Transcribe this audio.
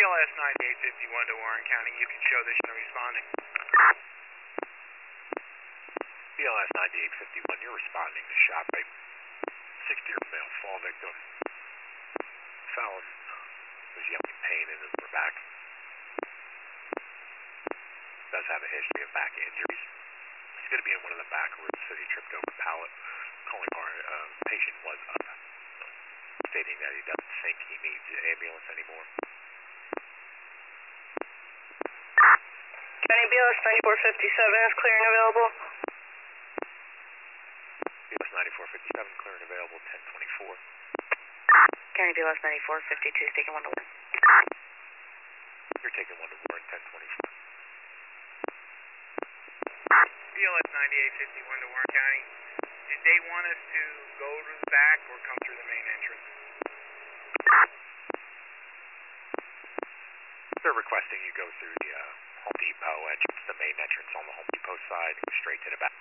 BLS 9851 to Warren County, you can show this you're responding. BLS 9851, you're responding to shot by 60-year male fall victim. Felon was yelling pain in his lower back. Does have a history of back injuries. He's going to be in one of the back rooms, so he tripped over pallet. Calling our patient was up, stating that he doesn't think he needs an ambulance anymore. County BLS 9457 is clear and available. BLS 9457 clear and available, 1024. County BLS 9452 taking 1 to 1. You're taking 1 to Warren, 1024. BLS 9851 to Warren County. Did they want us to go to the back or come through the main entrance? They're requesting you go through the Home Depot entrance, the main entrance on the Home Depot side, straight to the back.